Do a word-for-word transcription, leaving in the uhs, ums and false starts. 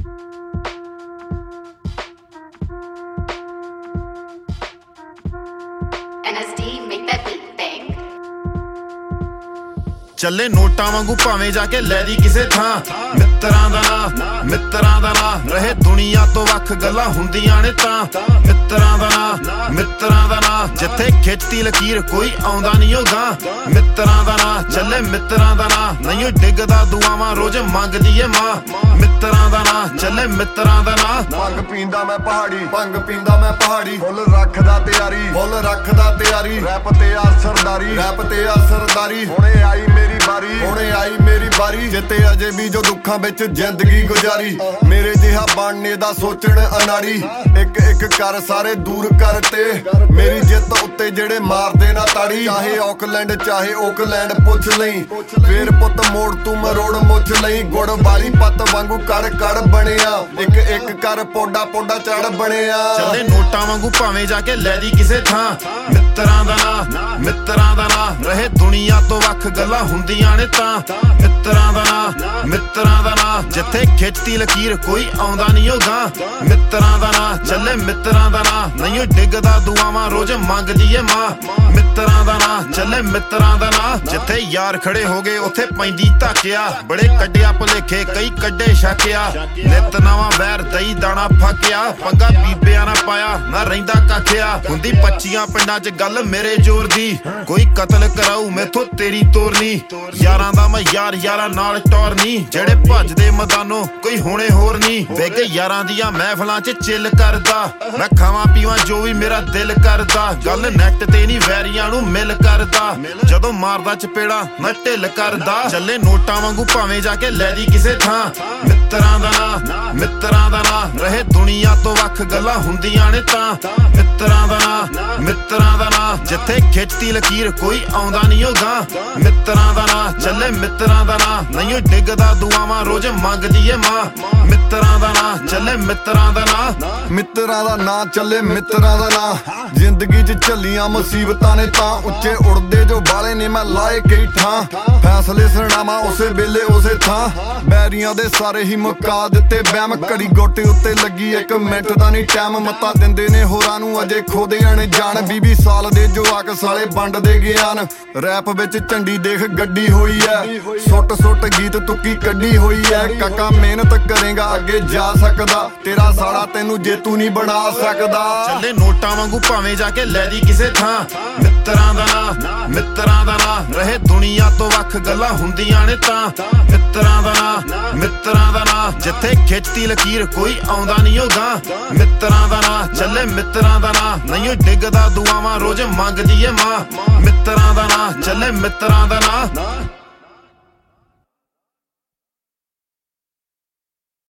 N S D, make that beat bang. ਚੱਲੇ ਨੋਟਾਂ ਵਾਂਗੂ ਭਾਵੇਂ ਜਾ ਕੇ ਲੈ ਦੀ ਕਿਸੇ ਥਾਂ ਮਿੱਤਰਾਂ ਦਾ ਨਾਂ ਮਿੱਤਰਾਂ ਦਾ ਨਾਂ ਰਹੇ ਦੁਨੀਆ ਤੋਂ ਵੱਖ ਗੱਲਾਂ ਹੁੰਦੀਆਂ ਨੇ ਤਾਂ ਮਿੱਤਰਾਂ ਦਾ ਨਾਂ ਮਿੱਤਰਾਂ ਦਾ ਨਾਂ ਜਿੱਥੇ ਖਿੱਚਤੀ ਲਕੀਰ ਕੋਈ ਆਉਂਦਾ ਨਹੀਂ ਉਹ ਗਾਂ ਮਿੱਤਰਾਂ ਦਾ ਨਾਂ ਚੱਲੇ ਮਿੱਤਰਾਂ ਦਾ ਨਾਂ ਨਹੀਂ ਉਹ ਡਿੱਗਦਾ ਦੁਆਵਾਂ ਰੋਜ਼ ਮੰਗਦੀ ਏ ਮਾਂ ਮਿੱਤਰਾਂ ਦਾ ਨਾਂ ਚੱਲੇ ਮਿੱਤਰਾਂ ਦਾ ਨਾਂ ਭੰਗ ਪੀਂਦਾ ਮੈਂ ਪਹਾੜੀ ਭੰਗ ਪੀਂਦਾ ਮੈਂ ਪਹਾੜੀ ਫੁੱਲ ਰੱਖਦਾ ਤਿਆਰੀ ਫੁੱਲ ਰੱਖਦਾ ਤਿਆਰੀ ਰੈਪ ਤੇ ਆ ਸਰਦਾਰੀ ਰੈਪ ਤੇ ਆ ਸਰਦਾਰੀ ਹੁਣੇ ਆਈ ਮੇਰੀ ਬਾਰੀ ਹੁਣੇ ਆਈ ਮੇਰੀ ਬਾਰੀ ਜਿੱਤੇ ਅਜੇ ਵੀ ਜੋ ਦੁੱਖਾਂ ਵਿੱਚ ਜ਼ਿੰਦਗੀ ਗੁਜ਼ਾਰੀ ਮੇਰੇ ਜਿਹਾ ਬਣਨੇ ਦਾ ਸੋਚਣ ਅਨਾੜੀ ਇੱਕ ਇੱਕ ਕਰ ਸਾਰੇ ਦੂਰ ਕਰਤੇ ਮੇਰੀ ਜਿੱਤ ਉੱਤੇ ਜਿਹੜੇ ਮਾਰਦੇ ਨਾ ਤਾੜੀ ਚਾਹੇ ਆਕਲੈਂਡ ਚਾਹੇ ਓਕਲੈਂਡ ਪੁੱਛ ਲਈ ਫੇਰ ਪੁੱਤ ਮੋੜ ਤੂੰ ਮਰੋੜ ਮੁੱਛ ਲਈ ਗੁੜ ਵਾਲੀ ਪੱਤ ਵਾਂਗੂ ਕੜ ਕੜ ਬਣਿਆ ਇੱਕ ਇੱਕ ਕਰ ਪੋਡਾ ਪੋਡਾ ਚੜ ਬਣਿਆ ਚੱਲੇ ਨੋਟਾਂ ਵਾਂਗੂ ਭਾਵੇਂ ਜਾ ਕੇ ਲੈ ਦੀ ਕਿਸੇ ਥਾਂ ਮਿੱਤਰਾਂ ਦਾ ਨਾਂ ਮਿੱਤਰਾਂ ਦਾ ਨਾਂ ਰਹੇ ਦੁਨੀਆ ਤੋਂ ਵੱਖ ਗੱਲਾਂ ਹੁੰਦੀਆਂ ਨੇ ਤਾਂ ਮਿੱਤਰਾਂ ਦਾ ਨਾਂ ਮਿੱਤਰਾਂ ਦਾ ਨਾਂ ਜਿੱਥੇ ਖਿੱਚਤੀ ਲਕੀਰ ਕੋਈ ਆਉਂਦਾ ਨਹੀਂ ਉਹ ਗਾਂ ਮਿੱਤਰਾਂ ਦਾ ਨਾਂ ਚੱਲੇ ਮਿੱਤਰਾਂ ਦਾ ਨਾਂ ਨਹੀਂ ਉਹ ਡਿੱਗਦਾ ਦੁਆਵਾਂ ਰੋਜ਼ ਮੰਗਦੀ ਏ ਮਾਂ ਮਿੱਤਰਾਂ ਦਾ ਨਾਂ ਚੱਲੇ ਮਿੱਤਰਾਂ ਦਾ ਨਾਂ ਜਿੱਥੇ ਯਾਰ ਖੜੇ ਹੋ ਗਏ ਉੱਥੇ ਪੈਂਦੀ ਧਾਕਿਆ ਬੜੇ ਕੱਢਿਆ ਭੁਲੇਖੇ ਕਈ ਕੱਢੇ ਛਾਕਿਆ ਨਿੱਤ ਨਵਾਂ ਵੈਰ ਦਈ ਦਾਣਾ ਫਾਕਿਆ ਪੰਗਾ ਬੀਬਿਆਂ ਨਾ ਪਾਇਆ ਨਾ ਰਹਿੰਦਾ ਕਾਖਿਆ ਹੁੰਦੀ ਪੱਚੀਆਂ ਪਿੰਡਾਂ 'ਚ ਗੱਲ ਮੇਰੇ ਜ਼ੋਰ ਦੀ ਕੋਈ ਕਤਲ ਕਰਾਊ ਮੈਥੋਂ ਤੇਰੀ ਤੋਰ ਨੀ ਯਾਰਾਂ ਦਾ ਮੈਂ ਯਾਰ ਯਾਰਾਂ ਨਾਲ ਟੌਰ ਨੀ ਜਿਹੜੇ ਭੱਜਦੇ ਮੈਦਾਨੋਂ ਕੋਈ ਹੁਣੇ ਹੋਰ ਨੀ ਵਿਗ ਯਾਰਾਂ ਦੀਆਂ ਮਹਿਫਲਾਂ 'ਚ ਚਿੱਲ ਕਰਦਾ ਮੈਂ ਖਾਵਾਂ ਪੀਵਾਂ ਜੋ ਵੀ ਮੇਰਾ ਦਿਲ ਕਰਦਾ ਗੱਲ ਨੈਟ ਤੇ ਨਹੀਂ ਵੈਰੀਆਂ ਨੂੰ ਮਿਲ ਕਰਦਾ ਜਦੋਂ ਮਾਰਦਾ ਚਪੇੜਾ ਮੈਂ ਢਿੱਲ ਕਰਦਾ ਚੱਲੇ ਨੋਟਾਂ ਵਾਂਗੂ ਭਾਵੇਂ ਜਾ ਕੇ ਲੈ ਦੀ ਕਿਸੇ ਥਾਂ ਮਿੱਤਰਾਂ ਦਾ ਨਾਂ ਮਿੱਤਰਾਂ ਦਾ ਨਾਂ ਰਹੇ ਦੁਨੀਆ ਤੋਂ ਵੱਖ ਗੱਲਾਂ ਹੁੰਦੀਆਂ ਨੇ ਤਾਂ ਮਿੱਤਰਾਂ ਦਾ ਨਾਂ ਮਿੱਤਰਾਂ ਦਾ ਨਾਂ ਜਿੱਥੇ ਖਿੱਚਤੀ ਲਕੀਰ ਕੋਈ ਆਉਂਦਾ ਨਹੀਂ ਉਹ ਗਾਂ ਮਿੱਤਰਾਂ ਦਾ ਨਾਂ ਚੱਲੇ ਮਿੱਤਰਾਂ ਦਾ ਨਾਂ ਨਹੀਂ ਉਹ ਡਿੱਗਦਾ ਦੁਆਵਾਂ ਰੋਜ਼ ਮੰਗਦੀ ਏ ਮਾਂ ਮਿੱਤਰਾਂ ਦਾ ਨਾਂ ਚੱਲੇ ਮਿੱਤਰਾਂ ਦਾ ਨਾਂ ਮਿੱਤਰਾਂ ਦਾ ਨਾਂ ਚੱਲੇ ਮਿੱਤਰਾਂ ਦਾ ਨਾਂ ਜ਼ਿੰਦਗੀ 'ਚ ਝੱਲੀਆਂ ਮੁਸੀਬਤਾਂ ਨੇ ਤਾਂ ਉੱਚੇ ਉੜਦੇ ਜੋ ਬਾਲੇ ਨੇ ਮੈਂ ਲਾਏ ਕਈ ਥਾਂ ਫੈਸਲੇ ਸੁਣਾਵਾਂ ਉਸੇ ਵੇਲੇ ਉਸੇ ਥਾਂ ਬੈਰੀਆਂ ਦੇ ਸਾਰੇ ਹੀ ਮੁਕਾ ਦਿੱਤੇ ਵਹਿਮ ਘੜੀ ਗੋਟੇ ਉੱਤੇ ਲੱਗੀ ਇੱਕ ਮਿੰਟ ਦਾ ਨਹੀਂ ਟਾਈਮ ਮੱਤਾ ਦਿੰਦੇ ਨੇ ਹੋਰਾਂ ਨੂੰ ਅਜੇ ਖੋਦੇ ਨੇ ਜਾਣ ਵੀਹ ਵੀਹ ਸਾਲ ਦੇ ਜਵਾਕ ਸਾਲੇ ਵੰਡਦੇ ਗਿਆਨ ਰੈਪ ਵਿੱਚ ਝੰਡੀ ਦੇਖ ਗੱਡੀ ਹੋਈ ਐ ਸੁੱਟ ਸੁੱਟ ਗੀਤ ਤੁੱਕੀ ਕੱਢੀ ਹੋਈ ਐ ਕਾਕਾ ਮਿਹਨਤ ਕਰੇਗਾ ਅੱਗੇ ਜਾ ਸਕਦਾ ਤੇਰਾ ਸਾਲਾ ਤੈਨੂੰ ਜੇਤੂ ਨਹੀਂ ਬਣਾ ਸਕਦਾ ਚੱਲੇ ਨੋਟਾਂ ਵਾਂਗੂ ਭਾਵੇਂ ਜਾ ਕੇ ਲੈ ਦੀ ਕਿਸੇ ਥਾਂ ਮਿੱਤਰਾਂ ਦਾ ਨਾਂ ਮਿੱਤਰਾਂ ਦਾ ਨਾਂ ਰਹੇ ਦੁਨੀਆ ਤੋਂ ਵੱਖ ਗੱਲਾਂ ਹੁੰਦੀਆਂ ਨੇ ਤਾਂ ਮਿੱਤਰਾਂ ਦਾ ਨਾਂ ਮਿੱਤਰਾਂ ਦਾ ਨਾਂ ਜਿੱਥੇ ਖਿੱਚਤੀ ਲਕੀਰ ਕੋਈ ਆਉਂਦਾ ਨਹੀਂ ਉਹ ਗਾਂ ਮਿੱਤਰਾਂ ਦਾ ਨਾਂ ਚੱਲੇ ਮਿੱਤਰਾਂ ਦਾ ਨਾਂ ਨਹੀਂ ਉਹ ਡਿੱਗਦਾ ਦੁਆਵਾਂ ਰੋਜ਼ ਮੰਗਦੀ ਏ ਮਾਂ ਮਿੱਤਰਾਂ ਦਾ ਨਾਂ ਚੱਲੇ ਮਿੱਤਰਾਂ ਦਾ ਨਾਂ